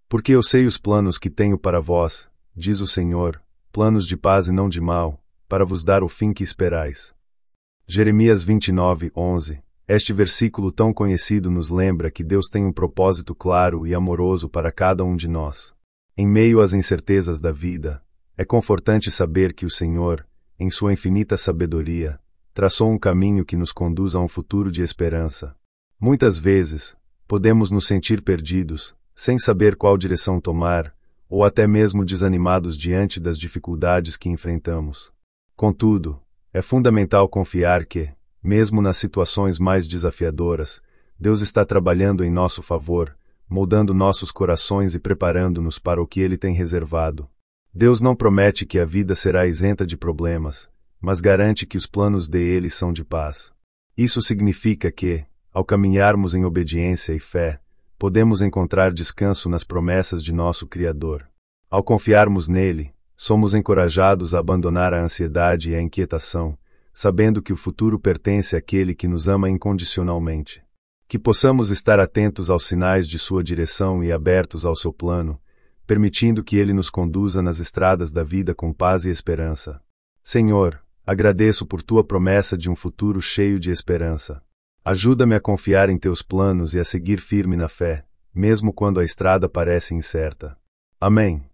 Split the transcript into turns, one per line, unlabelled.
Porque eu sei os planos que tenho para vós, diz o Senhor, planos de paz e não de mal, para vos dar o fim que esperais. Jeremias 29:11. Este versículo tão conhecido nos lembra que Deus tem um propósito claro e amoroso para cada um de nós. Em meio às incertezas da vida, é confortante saber que o Senhor, em sua infinita sabedoria, traçou um caminho que nos conduz a um futuro de esperança. Muitas vezes, podemos nos sentir perdidos, sem saber qual direção tomar, ou até mesmo desanimados diante das dificuldades que enfrentamos. Contudo, é fundamental confiar que, mesmo nas situações mais desafiadoras, Deus está trabalhando em nosso favor, moldando nossos corações e preparando-nos para o que Ele tem reservado. Deus não promete que a vida será isenta de problemas, mas garante que os planos dele são de paz. Isso significa que, ao caminharmos em obediência e fé, podemos encontrar descanso nas promessas de nosso Criador. Ao confiarmos nele, somos encorajados a abandonar a ansiedade e a inquietação, sabendo que o futuro pertence àquele que nos ama incondicionalmente. Que possamos estar atentos aos sinais de sua direção e abertos ao seu plano, permitindo que ele nos conduza nas estradas da vida com paz e esperança. Senhor, agradeço por tua promessa de um futuro cheio de esperança. Ajuda-me a confiar em teus planos e a seguir firme na fé, mesmo quando a estrada parece incerta. Amém.